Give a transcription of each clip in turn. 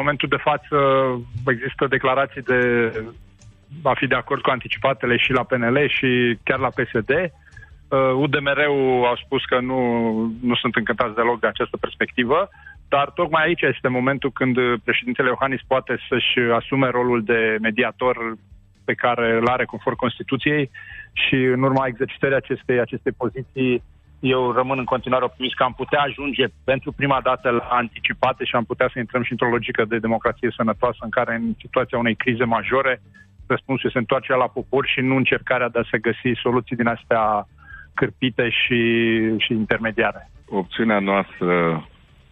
momentul de față există declarații de a fi de acord cu anticipatele și la PNL și chiar la PSD. UDMR-ul au spus că nu sunt încântați deloc de această perspectivă, dar tocmai aici este momentul când președintele Iohannis poate să-și asume rolul de mediator pe care îl are conform Constituției și în urma exercitării acestei poziții eu rămân în continuare optimist că am putea ajunge pentru prima dată la anticipate și am putea să intrăm și într-o logică de democrație sănătoasă în care în situația unei crize majore răspunsul se întoarce la popor și nu încercarea de a se găsi soluții din astea cârpite și intermediare. Opțiunea noastră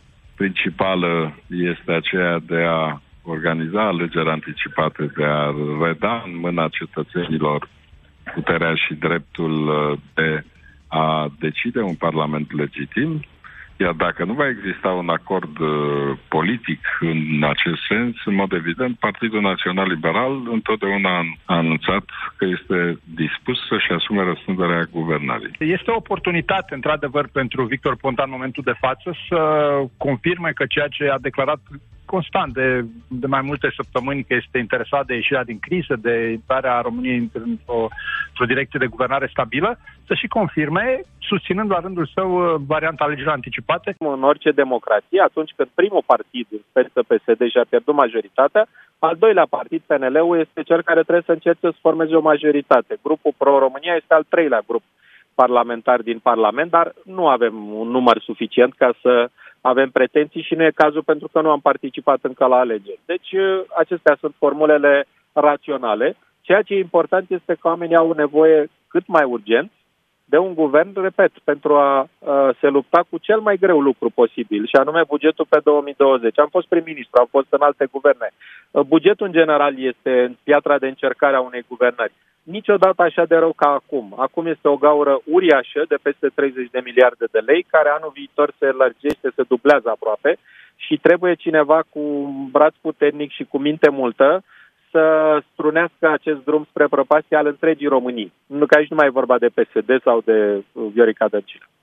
principală este aceea de a organiza alegeri anticipate, de a reda în mâna cetățenilor puterea și dreptul de a decide un parlament legitim, iar dacă nu va exista un acord politic în acest sens, în mod evident, Partidul Național Liberal întotdeauna a anunțat că este dispus să-și asume răspunderea guvernării. Este o oportunitate, într-adevăr, pentru Victor Ponta în momentul de față să confirme că ceea ce a declarat constant de mai multe săptămâni că este interesat de ieșirea din criză, de intrarea României într-o direcție de guvernare stabilă, să și confirme, susținând la rândul său varianta alegerilor anticipate. În orice democrație, atunci când primul partid, sper să PSD, și-a pierdut majoritatea, al doilea partid, PNL-ul, este cel care trebuie să încerce să formeze o majoritate. Grupul Pro-România este al treilea grup parlamentar din Parlament, dar nu avem un număr suficient ca să avem pretenții și nu e cazul pentru că nu am participat încă la alegeri. Deci acestea sunt formulele raționale. Ceea ce e important este că oamenii au nevoie cât mai urgent de un guvern, repet, pentru a se lupta cu cel mai greu lucru posibil, și anume bugetul pe 2020. Am fost prim-ministru, am fost în alte guverne. Bugetul în general este piatra de încercare a unei guvernări. Niciodată așa de rău ca acum. Acum este o gaură uriașă de peste 30 de miliarde de lei, care anul viitor se lărgește, se dublează aproape și trebuie cineva cu un braț puternic și cu minte multă să strunească acest drum spre prăpastie al întregii Românii. Nu că aici nu mai e vorba de PSD sau de Viorica Dăncilă.